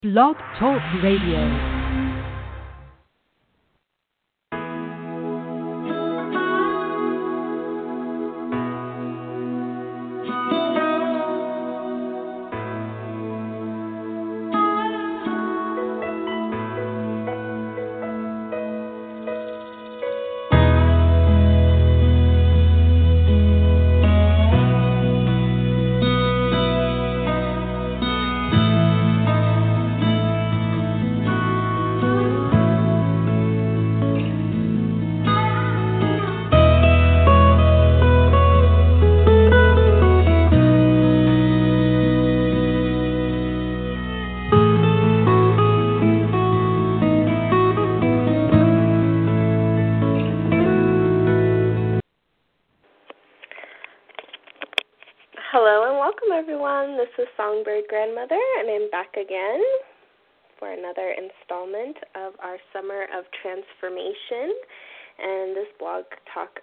Blog Talk Radio. Hello and welcome everyone. This is Songbird Grandmother and I'm back again for another installment of our Summer of Transformation. And this blog talk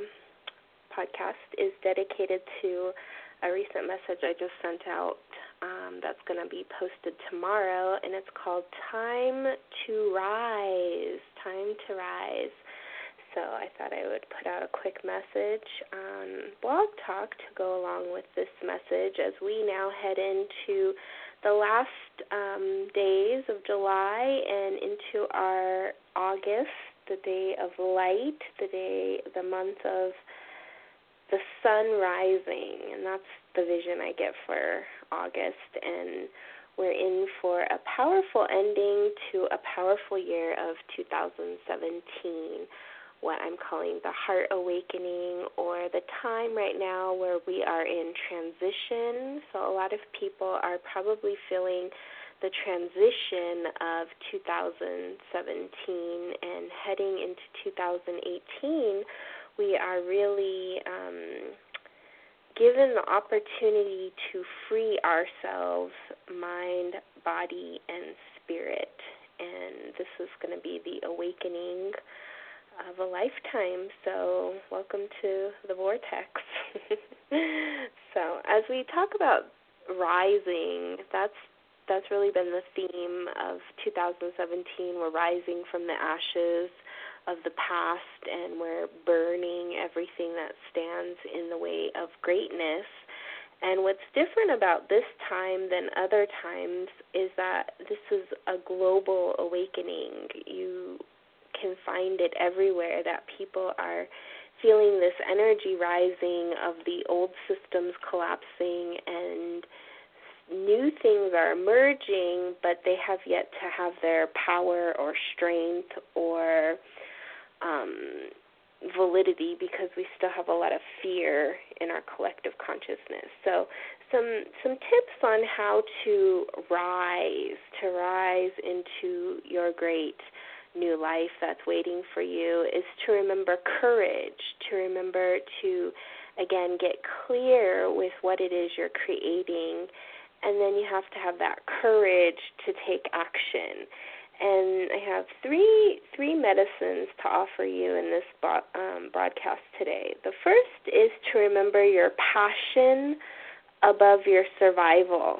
podcast is dedicated to a recent message I just sent out that's going to be posted tomorrow, and it's called Time to Rise. Time to Rise. So I thought I would put out a quick message on Blog Talk to go along with this message as we now head into the last days of July and into our August, the day of light, the month of the sun rising, and that's the vision I get for August. And we're in for a powerful ending to a powerful year of 2017. What I'm calling the heart awakening, or the time right now where we are in transition. So a lot of people are probably feeling the transition of 2017 and heading into 2018. We are really given the opportunity to free ourselves, mind, body, and spirit. And this is going to be the awakening of a lifetime. So welcome to the vortex. So as we talk about rising, that's really been the theme of 2017. We're rising from the ashes of the past, and we're burning everything that stands in the way of greatness. And what's different about this time than other times is that this is a global awakening. You can find it everywhere, that people are feeling this energy rising of the old systems collapsing and new things are emerging, but they have yet to have their power or strength or validity, because we still have a lot of fear in our collective consciousness. So some tips on how to rise into your great new life that's waiting for you is to remember courage, to remember to, again, get clear with what it is you're creating, and then you have to have that courage to take action. And I have three medicines to offer you in this broadcast today. The first is to remember your passion above your survival.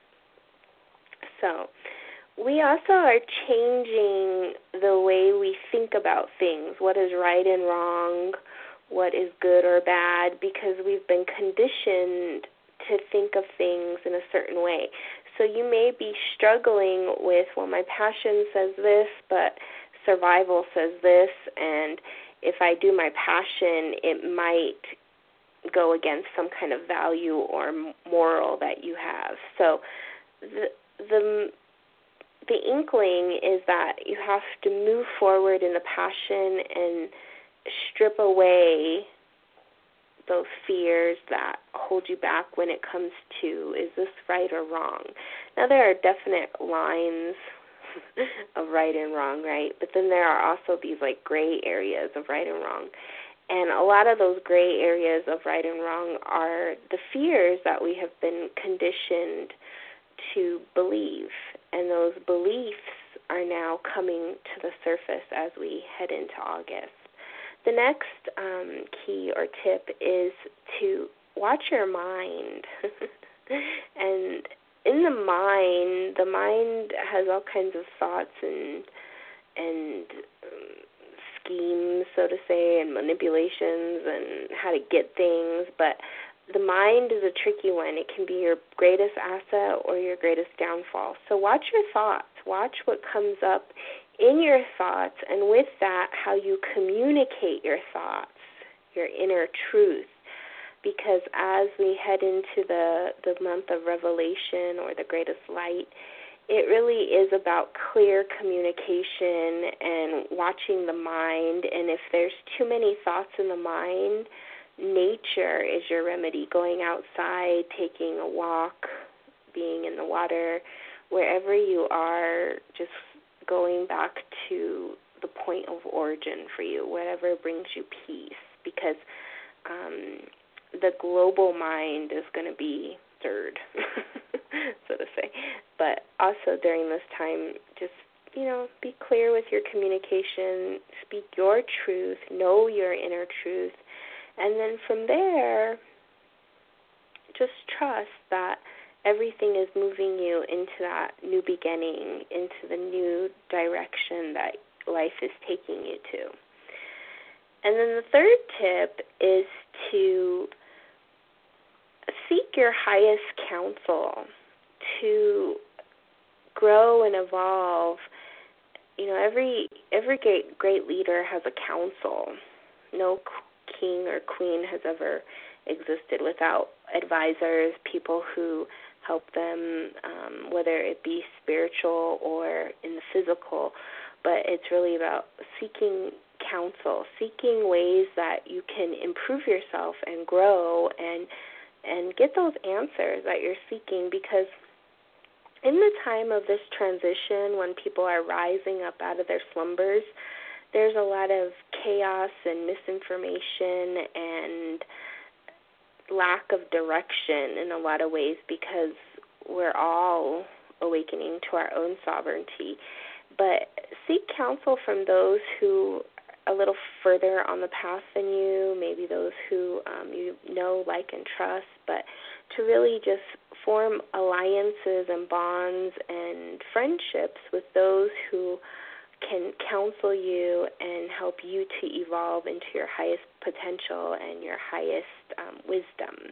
So we also are changing the way we think about things, what is right and wrong, what is good or bad, because we've been conditioned to think of things in a certain way. So you may be struggling with, well, my passion says this, but survival says this, and if I do my passion, it might go against some kind of value or moral that you have. So the inkling is that you have to move forward in the passion and strip away those fears that hold you back when it comes to, is this right or wrong? Now, there are definite lines of right and wrong, right? But then there are also these like gray areas of right and wrong. And a lot of those gray areas of right and wrong are the fears that we have been conditioned to believe. And those beliefs are now coming to the surface as we head into August. The next key or tip is to watch your mind. And in the mind has all kinds of thoughts and schemes, so to say, and manipulations and how to get things, but the mind is a tricky one. It can be your greatest asset or your greatest downfall. So watch your thoughts. Watch what comes up in your thoughts, and with that, how you communicate your thoughts, your inner truth. Because as we head into the month of Revelation, or the greatest light, it really is about clear communication and watching the mind. And if there's too many thoughts in the mind, nature is your remedy. Going outside, taking a walk, being in the water, wherever you are, just going back to the point of origin for you, whatever brings you peace. Because the global mind is going to be stirred, so to say. But also during this time, just, be clear with your communication, speak your truth, know your inner truth, and then from there, just trust that everything is moving you into that new beginning, into the new direction that life is taking you to. And then the third tip is to seek your highest counsel to grow and evolve. Every great leader has a council. No king or queen has ever existed without advisors, people who help them, whether it be spiritual or in the physical. But it's really about seeking counsel, seeking ways that you can improve yourself and grow and get those answers that you're seeking. Because in the time of this transition, when people are rising up out of their slumbers, there's a lot of chaos and misinformation and lack of direction in a lot of ways, because we're all awakening to our own sovereignty. But seek counsel from those who are a little further on the path than you, maybe those who you know, like, and trust, but to really just form alliances and bonds and friendships with those who can counsel you and help you to evolve into your highest potential and your highest wisdom.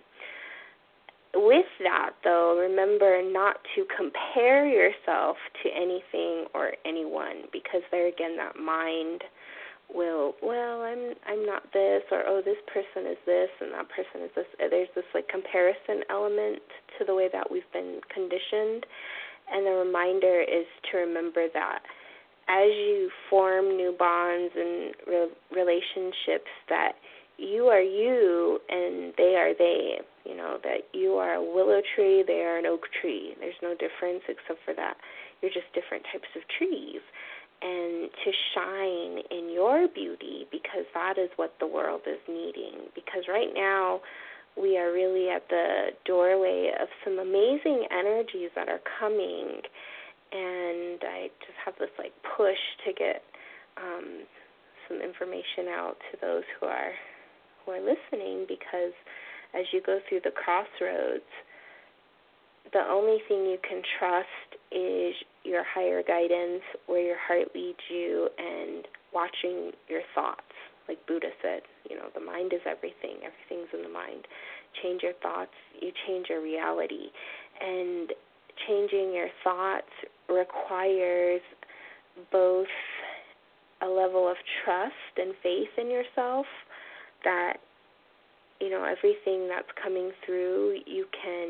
With that, though, remember not to compare yourself to anything or anyone, because there again, that mind will, I'm not this, or this person is this and that person is this. There's this comparison element to the way that we've been conditioned, and the reminder is to remember that as you form new bonds and relationships, that you are you and they are they. That you are a willow tree, they are an oak tree. There's no difference except for that you're just different types of trees. And to shine in your beauty, because that is what the world is needing. Because right now we are really at the doorway of some amazing energies that are coming. And I just have this push to get some information out to those who are listening, because as you go through the crossroads, the only thing you can trust is your higher guidance, where your heart leads you, and watching your thoughts. Like Buddha said, the mind is everything. Everything's in the mind. Change your thoughts, you change your reality. And changing your thoughts requires both a level of trust and faith in yourself, that everything that's coming through, you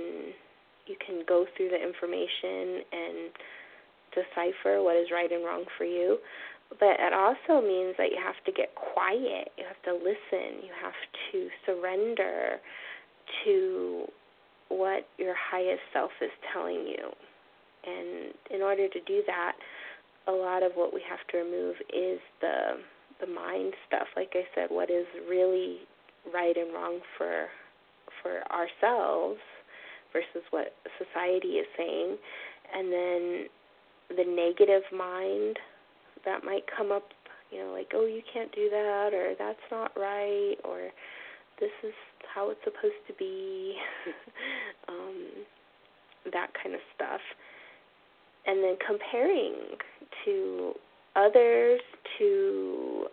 can go through the information and decipher what is right and wrong for you. But it also means that you have to get quiet. You have to listen. You have to surrender to what your highest self is telling you. And in order to do that, a lot of what we have to remove is the mind stuff. Like I said, what is really right and wrong for ourselves versus what society is saying. And then the negative mind that might come up, you can't do that, or that's not right, or this is how it's supposed to be. that kind of stuff. And then comparing to others, to,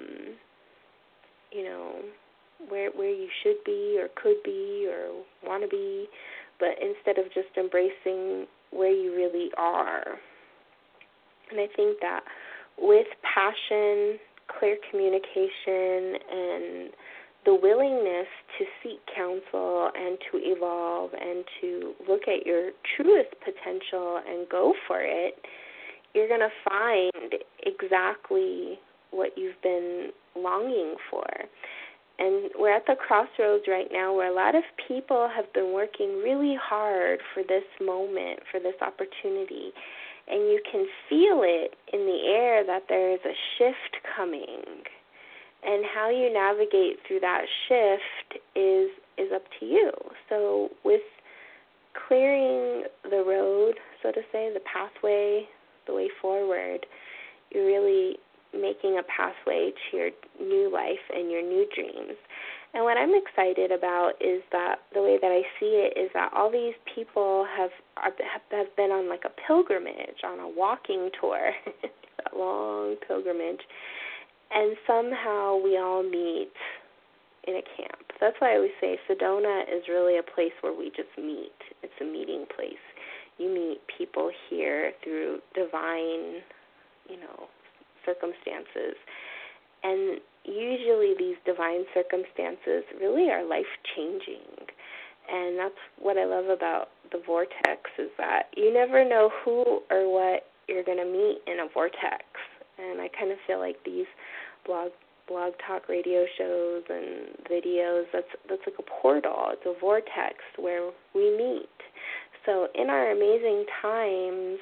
where you should be or could be or want to be, but instead of just embracing where you really are. And I think that with passion, clear communication, and the willingness to seek counsel and to evolve and to look at your truest potential and go for it, you're going to find exactly what you've been longing for. And we're at the crossroads right now where a lot of people have been working really hard for this moment, for this opportunity. And you can feel it in the air that there is a shift coming. And how you navigate through that shift is up to you. So with clearing the road, so to say, the pathway, the way forward, you're really making a pathway to your new life and your new dreams. And what I'm excited about is that the way that I see it is that all these people have been on like a pilgrimage, on a walking tour, that long pilgrimage, and somehow we all meet in a camp. That's why I always say Sedona is really a place where we just meet. It's a meeting place. You meet people here through divine, circumstances. And usually these divine circumstances really are life-changing. And that's what I love about the vortex, is that you never know who or what you're going to meet in a vortex. And I kind of feel like these blog talk radio shows and videos, that's like a portal. It's a vortex where we meet. So in our amazing times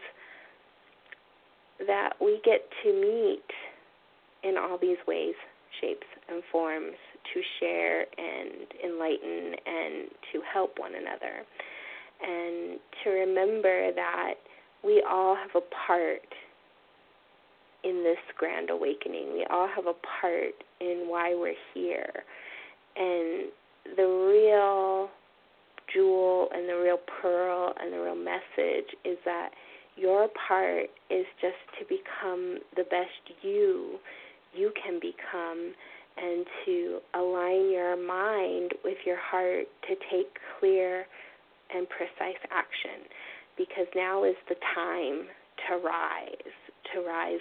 that we get to meet in all these ways, shapes, and forms to share and enlighten and to help one another. And to remember that we all have a part in this grand awakening. We all have a part in why we're here. And the real jewel and the real pearl and the real message is that your part is just to become the best you can become, and to align your mind with your heart to take clear and precise action, because now is the time to rise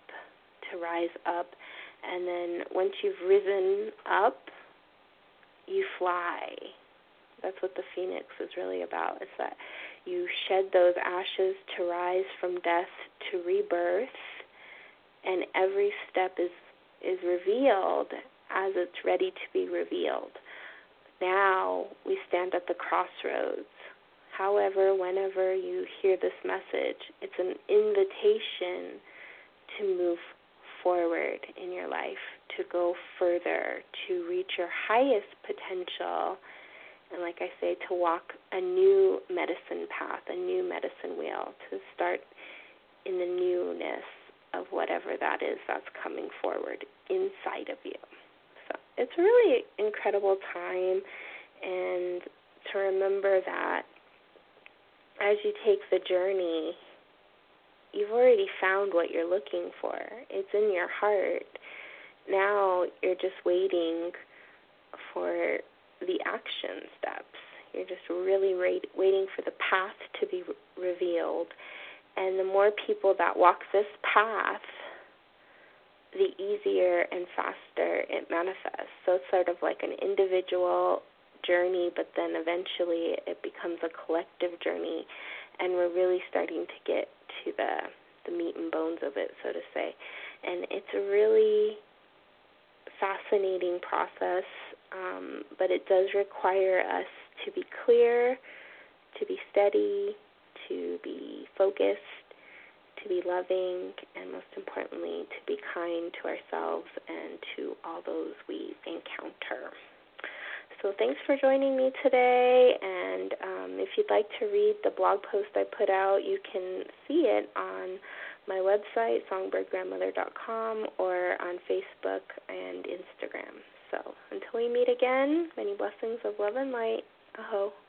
up. And then once you've risen up, you fly. That's what the phoenix is really about. It's that you shed those ashes to rise from death to rebirth, and every step is revealed as it's ready to be revealed. Now we stand at the crossroads. However, whenever you hear this message, it's an invitation to move forward in your life, to go further, to reach your highest potential, and like I say, to walk a new medicine path, a new medicine wheel, to start in the newness of whatever that is that's coming forward inside of you. So it's a really incredible time, and to remember that as you take the journey, you've already found what you're looking for. It's in your heart. Now you're just waiting for the action steps. You're just really waiting for the path to be revealed. And the more people that walk this path, the easier and faster it manifests. So it's sort of like an individual journey, but then eventually it becomes a collective journey, and we're really starting to get to the meat and bones of it, so to say. And it's a really fascinating process, but it does require us to be clear, to be steady, to be focused, to be loving, and most importantly, to be kind to ourselves and to all those we encounter. So thanks for joining me today, and if you'd like to read the blog post I put out, you can see it on my website, songbirdgrandmother.com, or on Facebook and Instagram. So until we meet again, many blessings of love and light. Aho.